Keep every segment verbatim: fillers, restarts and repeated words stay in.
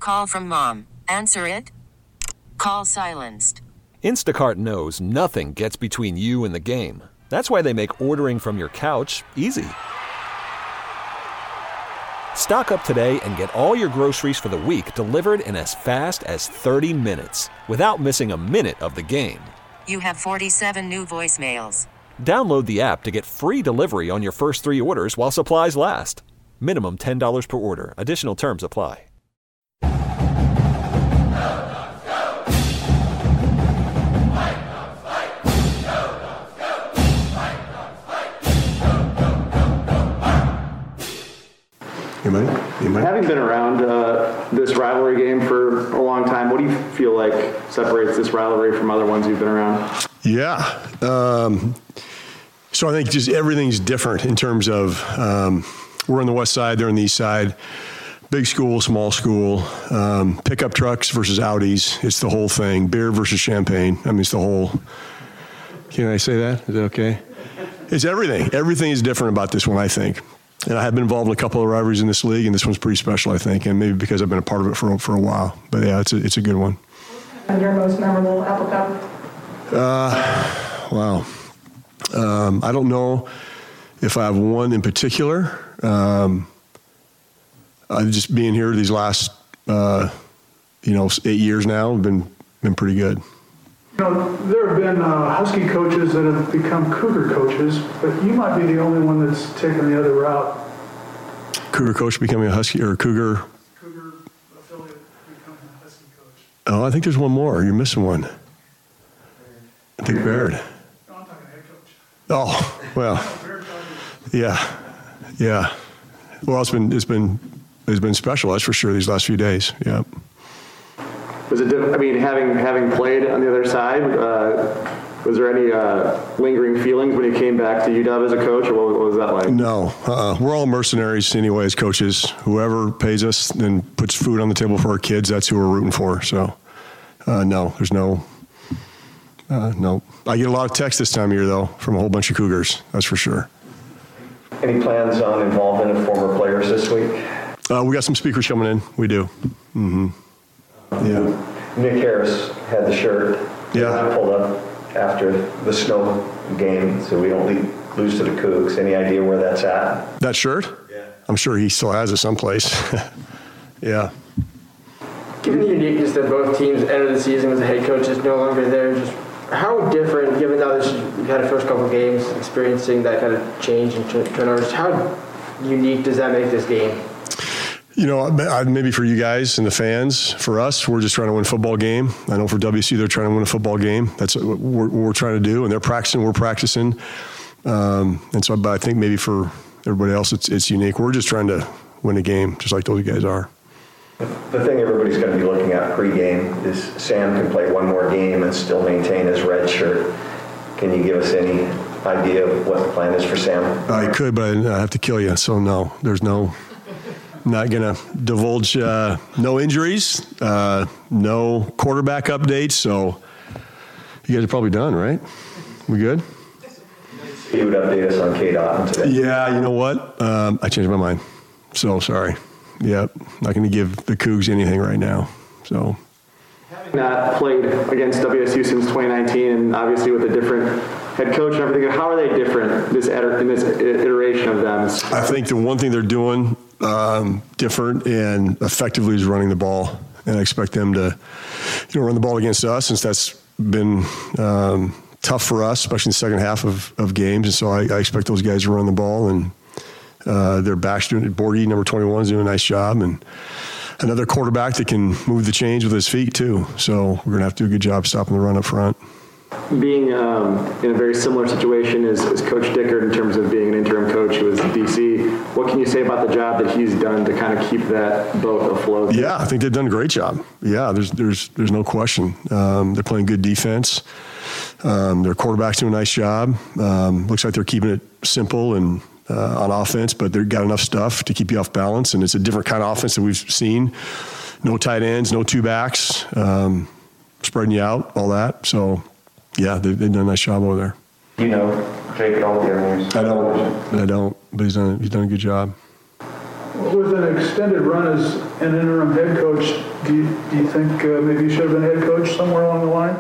Call from mom. Answer it. Call silenced. Instacart knows nothing gets between you and the game. That's why they make ordering from your couch easy. Stock up today and get all your groceries for the week delivered in as fast as thirty minutes without missing a minute of the game. You have forty-seven new voicemails. Download the app to get free delivery on your first three orders while supplies last. Minimum ten dollars per order. Additional terms apply. Anybody? Anybody? Having been around uh, this rivalry game for a long time, what do you feel like separates this rivalry from other ones you've been around? Yeah. Um, so I think just everything's different in terms of um, we're on the west side, they're on the east side. Big school, small school, um, pickup trucks versus Audis. It's the whole thing. Beer versus champagne. I mean, it's the whole. Can I say that? Is that okay? It's everything. Everything is different about this one, I think. And I have been involved in a couple of rivalries in this league, and this one's pretty special, I think, and maybe because I've been a part of it for for a while. But yeah, it's a it's a good one. And your most memorable Apple Cup? Uh, wow. Um, I don't know if I have one in particular. Um, I've just being here these last, uh, you know, eight years now have been been pretty good. You know, there have been uh, Husky coaches that have become Cougar coaches, but you might be the only one that's taken the other route. Cougar coach becoming a Husky or a Cougar? Cougar affiliate becoming a Husky coach. Oh, I think there's one more. You're missing one. Dick Baird. No, I'm talking head coach. Oh, well, yeah, yeah. Well, it's been it's been it's been special. That's for sure. These last few days. Yeah. Was it different? I mean, having having played on the other side, uh, was there any uh, lingering feelings when you came back to U W as a coach, or what, what was that like? No, uh-uh. We're all mercenaries anyway as coaches. Whoever pays us and puts food on the table for our kids, that's who we're rooting for. So, uh, no, there's no, uh, no. I get a lot of texts this time of year, though, from a whole bunch of Cougars. That's for sure. Any plans on involvement of former players this week? Uh, we got some speakers coming in. We do. Mm-hmm. Yeah. Nick Harris had the shirt. Yeah. Pulled up after the snow game, so we don't leave, lose to the Cougs. Any idea where that's at? That shirt? Yeah. I'm sure he still has it someplace. Yeah. Given the uniqueness that both teams enter the season with the head coach is no longer there, just how different, given now that you've had a first couple of games experiencing that kind of change and turnovers, how unique does that make this game? You know, maybe for you guys and the fans, for us, we're just trying to win a football game. I know for W C, they're trying to win a football game. That's what we're, what we're trying to do, and they're practicing, we're practicing. Um, and so, but I think maybe for everybody else, it's it's unique. We're just trying to win a game, just like those guys are. The thing everybody's going to be looking at pregame is Sam can play one more game and still maintain his red shirt. Can you give us any idea of what the plan is for Sam? I could, but I have to kill you. So no, there's no. Not going to divulge uh, no injuries, uh, no quarterback updates. So you guys are probably done, right? We good? You would update us on Cade Otton today. Yeah, you know what? Um, I changed my mind. So sorry. Yep, not going to give the Cougs anything right now. So. Having not played against W S U since twenty nineteen, and obviously with a different head coach and everything, how are they different this in this iteration of them? I think the one thing they're doing um, different and effectively is running the ball, and I expect them to, you know, run the ball against us, since that's been um, tough for us, especially in the second half of, of games. And so I, I expect those guys to run the ball, and uh, their backs doing it. Borgie, number twenty-one, is doing a nice job, and another quarterback that can move the chains with his feet too. So we're gonna have to do a good job stopping the run up front. Being um, in a very similar situation as, as Coach Dickert in terms of being an interim coach who was in D C, what can you say about the job that he's done to kind of keep that boat afloat? Yeah, I think they've done a great job. Yeah, there's there's there's no question. Um, they're playing good defense. Um, their quarterback's doing a nice job. Um, looks like they're keeping it simple and uh, on offense, but they've got enough stuff to keep you off balance, and it's a different kind of offense that we've seen. No tight ends, no two backs, um, spreading you out, all that. So. Yeah, they've, they've done a nice job over there. You know Jake Doltier. I don't, but I don't. But he's done he's done a good job. With an extended run as an interim head coach, do you, do you think uh, maybe you should have been head coach somewhere along the line?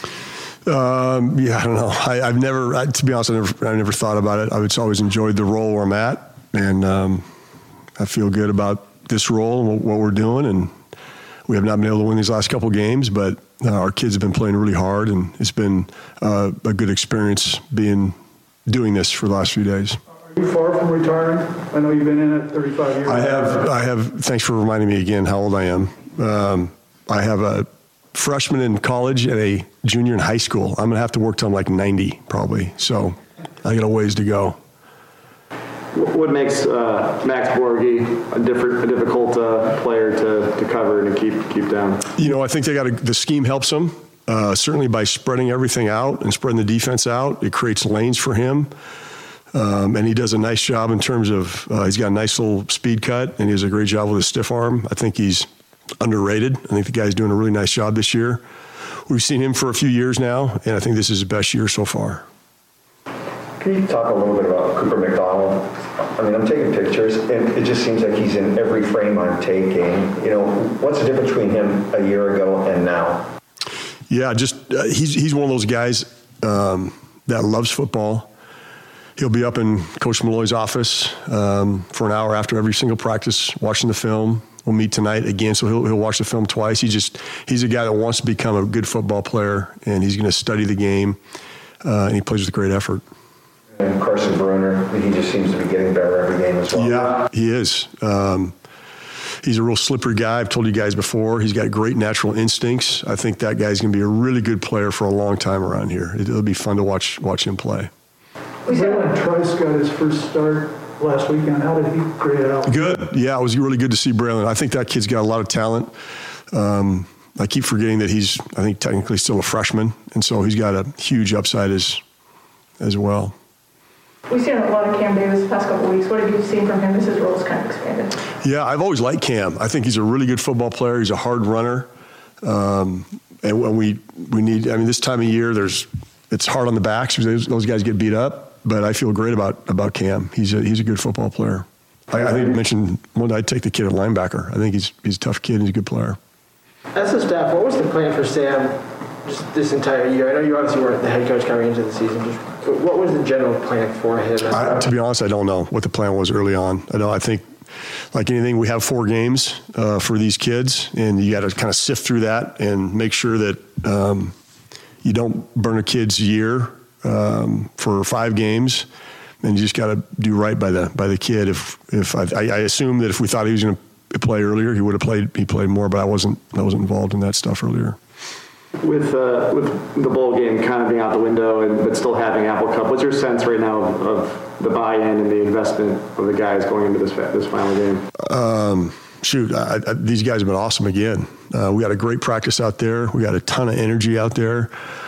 Um, yeah, I don't know. I, I've never, I, to be honest, I never, I never thought about it. I've always enjoyed the role where I'm at, and um, I feel good about this role and what we're doing. And we have not been able to win these last couple games, but uh, our kids have been playing really hard, and it's been uh, a good experience being doing this for the last few days. Are you far from retiring? I know you've been in it thirty-five years. I have. I have. Thanks for reminding me again how old I am. Um, I have a freshman in college and a junior in high school. I'm going to have to work till I'm like ninety probably. So I got a ways to go. What makes uh, Max Borghi a different, a difficult uh, player to, to cover and to keep keep down? You know, I think they got a, the scheme helps him. Uh, certainly by spreading everything out and spreading the defense out, it creates lanes for him. Um, and he does a nice job in terms of uh, he's got a nice little speed cut, and he does a great job with his stiff arm. I think he's underrated. I think the guy's doing a really nice job this year. We've seen him for a few years now, and I think this is his best year so far. Can you talk a little bit about Cooper McDonald? I mean, I'm taking pictures, and it just seems like he's in every frame I'm taking. You know, what's the difference between him a year ago and now? Yeah, just uh, he's he's one of those guys um, that loves football. He'll be up in Coach Malloy's office um, for an hour after every single practice, watching the film. We'll meet tonight again, so he'll he'll watch the film twice. He just he's a guy that wants to become a good football player, and he's going to study the game, uh, and he plays with great effort. And Carson Bruner, he just seems to be getting better every game as well. Yeah, he is. Um, he's a real slippery guy. I've told you guys before. He's got great natural instincts. I think that guy's going to be a really good player for a long time around here. It'll be fun to watch watch him play. Braylon Trice got his first start last weekend. How did he grade out? Good. Yeah, it was really good to see Braylon. I think that kid's got a lot of talent. Um, I keep forgetting that he's, I think, technically still a freshman, and so he's got a huge upside as as well. We've seen a lot of Cam Davis the past couple of weeks. What have you seen from him as his role's kind of expanded? Yeah, I've always liked Cam. I think he's a really good football player. He's a hard runner. Um, and when we, we need, I mean, this time of year, there's it's hard on the backs because those guys get beat up. But I feel great about, about Cam. He's a, he's a good football player. I, I think you mentioned, well, I'd take the kid at linebacker. I think he's he's a tough kid. He's a good player. As a staff, what was the plan for Sam just this entire year? I know you obviously weren't the head coach coming into the season. Just what was the general plan for him? I, to be honest, I don't know what the plan was early on. I know. I think, like anything, we have four games uh, for these kids, and you got to kind of sift through that and make sure that um, you don't burn a kid's year um, for five games. And you just got to do right by the by the kid. If if I, I assume that if we thought he was going to play earlier, he would have played. He played more, but I wasn't. I wasn't involved in that stuff earlier. With uh, with the bowl game kind of being out the window, and but still having Apple Cup, what's your sense right now of, of the buy-in and the investment of the guys going into this this final game? Um, shoot, I, I, these guys have been awesome again. Uh, we got a great practice out there. We got a ton of energy out there.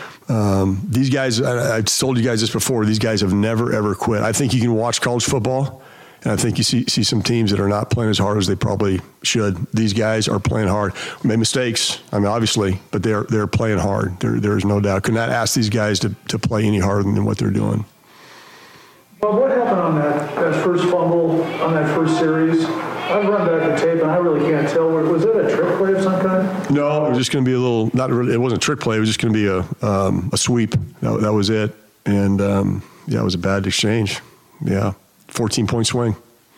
Um, these guys, I, I've told you guys this before, these guys have never, ever quit. I think you can watch college football, and I think you see see some teams that are not playing as hard as they probably should. These guys are playing hard. We made mistakes, I mean, obviously, but they're they're playing hard. There, there's no doubt. Could not ask these guys to, to play any harder than what they're doing. Well, what happened on that, that first fumble, on that first series? I've run back the tape, and I really can't tell. Was that a trick play of some kind? No, it was just going to be a little, not really, it wasn't a trick play. It was just going to be a um, a sweep. That, that was it. And, um, yeah, it was a bad exchange. Yeah, fourteen-point swing.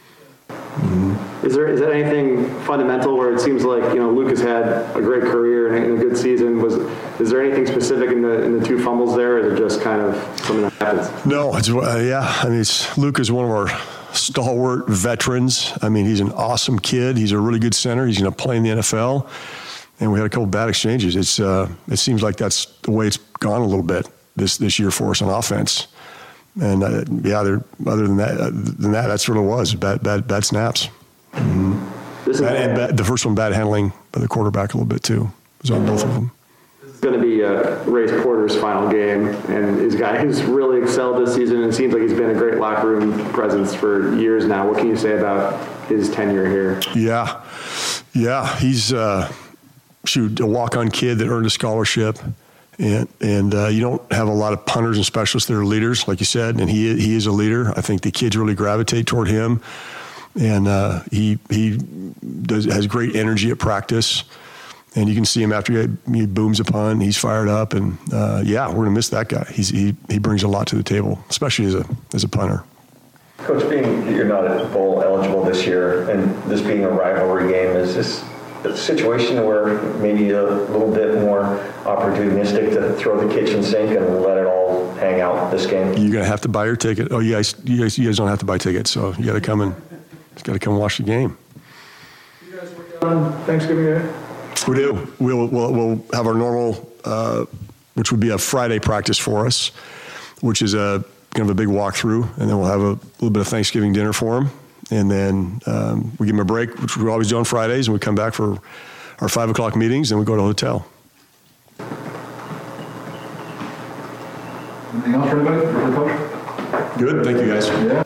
Mm-hmm. Is there is there anything fundamental where it seems like, you know, Lucas had a great career and a good season? Was is there anything specific in the in the two fumbles there, or is it just kind of something that happens? No, it's, uh, yeah. I mean, it's, Luke is one of our stalwart veterans. I mean, he's an awesome kid. He's a really good center. He's going to play in the N F L. And we had a couple bad exchanges. It's uh, it seems like that's the way it's gone a little bit this this year for us on offense. And uh, yeah, other than that, uh, than that, that's what it was. Bad, bad, bad snaps. Mm-hmm. This is bad, and bad, the first one, bad handling by the quarterback a little bit too. It was on both of them. This is going to be uh, Race Porter's final game, and he's a guy who's really excelled this season. And it seems like he's been a great locker room presence for years now. What can you say about his tenure here? Yeah, yeah, he's uh, shoot a walk-on kid that earned a scholarship. And and uh, you don't have a lot of punters and specialists that are leaders, like you said, and he he is a leader. I think the kids really gravitate toward him. and uh, he he does has great energy at practice. And you can see him after he, he booms a punt, he's fired up, and uh, yeah, we're gonna miss that guy. He's, he he brings a lot to the table, especially as a as a punter. Coach, being you're not at bowl eligible this year, and this being a rivalry game, is this a situation where maybe a little bit more opportunistic to throw the kitchen sink and let it all hang out this game? You're gonna have to buy your ticket. Oh, you guys, you guys, you guys don't have to buy tickets, so you got to come and got to come watch the game. You guys work on Thanksgiving Day? We do. We'll, we'll, we'll have our normal, uh, which would be a Friday practice for us, which is a kind of a big walkthrough, and then we'll have a little bit of Thanksgiving dinner for them, and then um, we give them a break, which we always do on Fridays, and we come back for our five o'clock meetings, and we go to the hotel. Anything else for anybody? For the coach? Good. Thank you, guys. Yeah.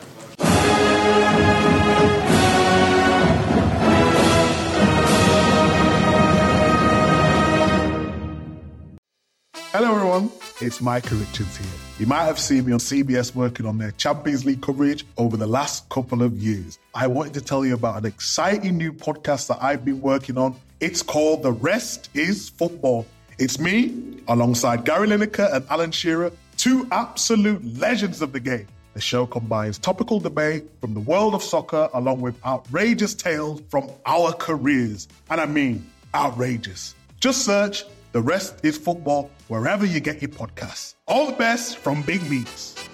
Hello everyone, it's Micah Richards here. You might have seen me on C B S working on their Champions League coverage over the last couple of years. I wanted to tell you about an exciting new podcast that I've been working on. It's called The Rest is Football. It's me, alongside Gary Lineker and Alan Shearer, two absolute legends of the game. The show combines topical debate from the world of soccer along with outrageous tales from our careers. And I mean outrageous. Just search The Rest is Football wherever you get your podcasts. All the best from Big Meats.